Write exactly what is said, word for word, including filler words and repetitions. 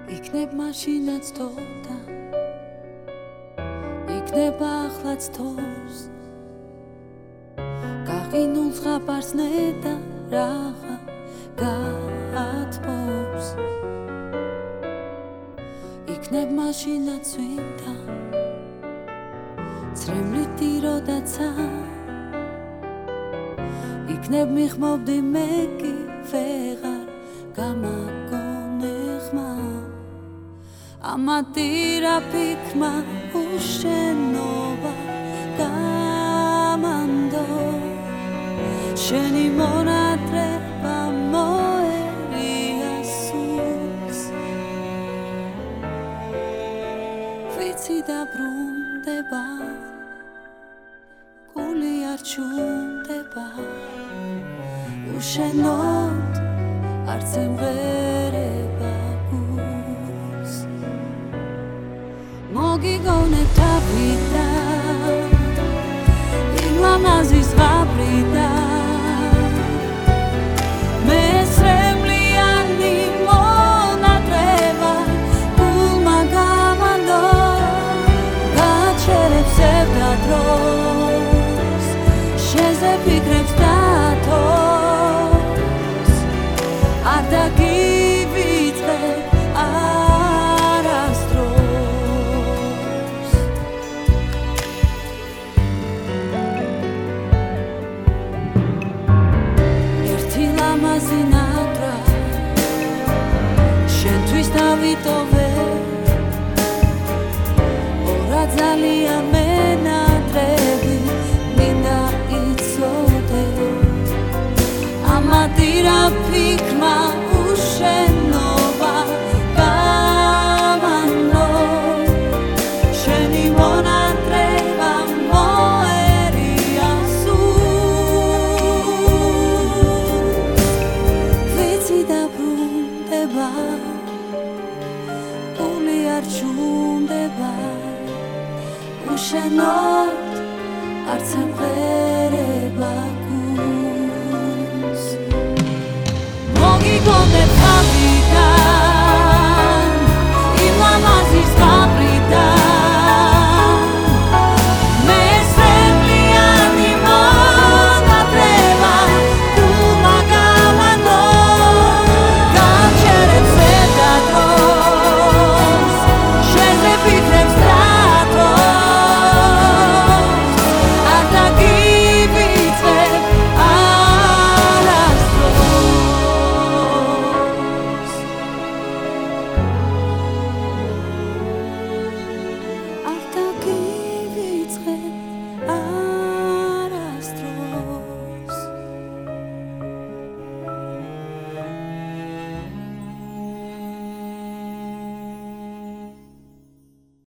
იქნებ მაშინაც თორდა იქნება ახლაც თორს გაყინულ ზღაპარს ნეტა რაღა გაათბობს იქნებ მაშინაც ვინდა ცრემლით როდაცა იქნებ მიხმობდი მე კი ვეღარ გამაგონე ხმა ამათი რა ფიქმა უშენობა გამანდო შენი მონატრება მოერია სულს ვიცი დაბრუნდება გული არ ჩუნდება უშენოდ არც ემღერება გულს მოგიგონებ თავიდან იმ ლამაზის ზღაპრიდან მე სრემლიანი მონატრება გულმა გამანდო გაჩერებს ევდა დროს შენზე ფიქრებს დათოს არ დაგივიწყებ არასდროს ერთი ლამაზი ნატრა შენთვის დავიტოვე ორა ძალიან მენატრები მინდა იცოდე ამათი რა ფიქმა უშენობა გამანდო შენი მონატრება მოერია სულს ვიცი დაბრუნდება გული არ ჩუნდება უშენოდ არც ემღერება გულს მოგიგონებ